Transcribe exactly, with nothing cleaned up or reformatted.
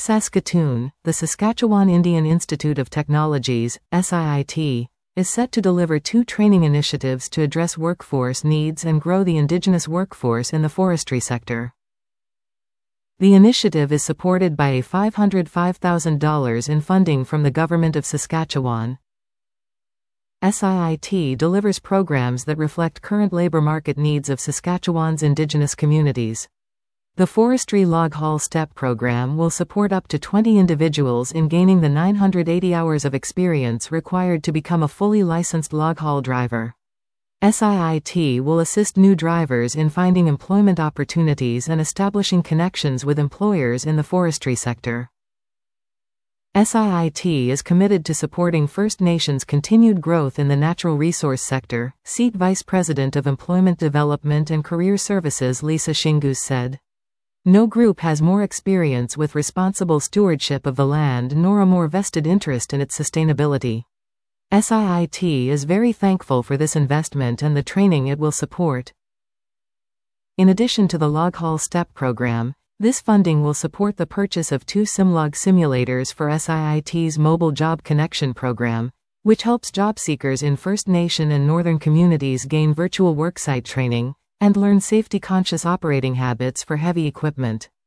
Saskatoon, the Saskatchewan Indian Institute of Technologies, S I I T, is set to deliver two training initiatives to address workforce needs and grow the Indigenous workforce in the forestry sector. The initiative is supported by a five hundred five thousand dollars in funding from the Government of Saskatchewan. S I I T delivers programs that reflect current labor market needs of Saskatchewan's Indigenous communities. The Forestry Log Haul STEP program will support up to twenty individuals in gaining the nine hundred eighty hours of experience required to become a fully licensed log haul driver. S I I T will assist new drivers in finding employment opportunities and establishing connections with employers in the forestry sector. S I I T is committed to supporting First Nations' continued growth in the natural resource sector, S I T Vice President of Employment Development and Career Services Lisa Shingus said. No group has more experience with responsible stewardship of the land nor a more vested interest in its sustainability. S I I T is very thankful for this investment and the training it will support. In addition to the Log Haul STEP program, this funding will support the purchase of two SimLog simulators for S I I T's Mobile Job Connection program, which helps job seekers in First Nation and Northern communities gain virtual worksite training and learn safety-conscious operating habits for heavy equipment.